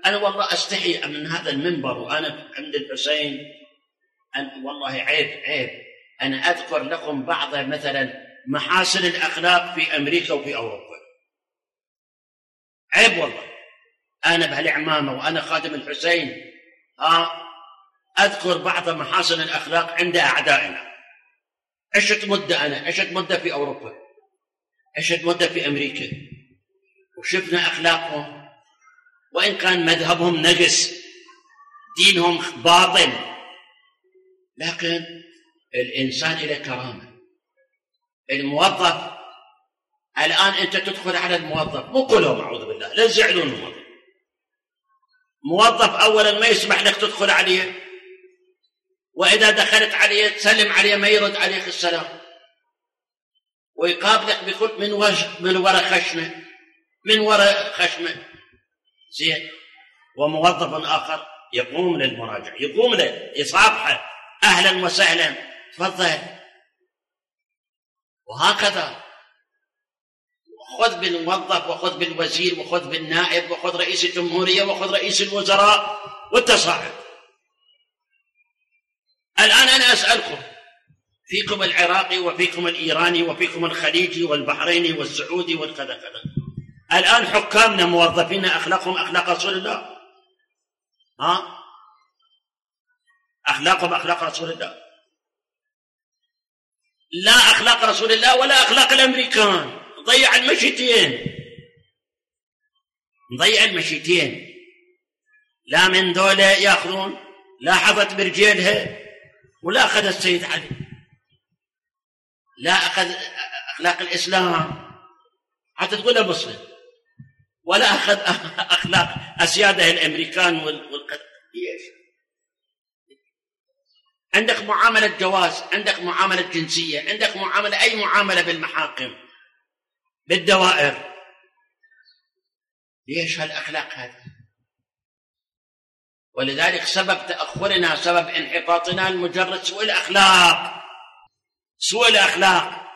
أنا والله أستحي من هذا المنبر وأنا عند الحسين، والله عيب أنا أذكر لكم بعض مثلا محاسن الأخلاق في أمريكا وفي أوروبا. عيب والله، أنا بهالعمامة وأنا خادم الحسين أذكر بعض محاسن الأخلاق عند أعدائنا. عشت مدة في أوروبا، عشت مدة في أمريكا، وشفنا أخلاقهم، وإن كان مذهبهم نجس، دينهم باطل، لكن الإنسان إلى كرامة. الموظف الآن أنت تدخل على الموظف، مو كلهم أعوذ بالله لا تزعلون الموظف. موظف أولا ما يسمح لك تدخل عليه، وإذا دخلت عليه تسلم عليه ما يرد عليك السلام، ويقابلك بكل من وراء خشمه زين. وموظف آخر يقوم للمراجع، يقوم له يصافحه، أهلا وسهلا تفضل، وهكذا. خذ بالموظف وخذ بالوزير وخذ بالنائب وخذ رئيس الجمهورية وخذ رئيس الوزراء والتصاعد. الآن أنا أسألكم، فيكم العراقي وفيكم الإيراني وفيكم الخليجي والبحريني والسعودي والكذا كذا، الآن حكامنا موظفين أخلاقهم أخلاق رسول الله؟ أخلاقهم أخلاق رسول الله؟ لا أخلاق رسول الله ولا أخلاق الأمريكان. ضيع المشيتين. لا من دولة يأخذون، لا حظت برجيلها، ولا أخذ السيد علي، لا أخذ أخلاق الإسلام حتى تقول مسلم، ولا أخذ أخلاق أسياده الأمريكان والقدر. عندك معاملة جواز، عندك معاملة جنسية، عندك معاملة أي معاملة بالمحاكم بالدوائر. ليش هالأخلاق هذه؟ ولذلك سبب تأخرنا، سبب انحطاطنا المجرد سوء الأخلاق.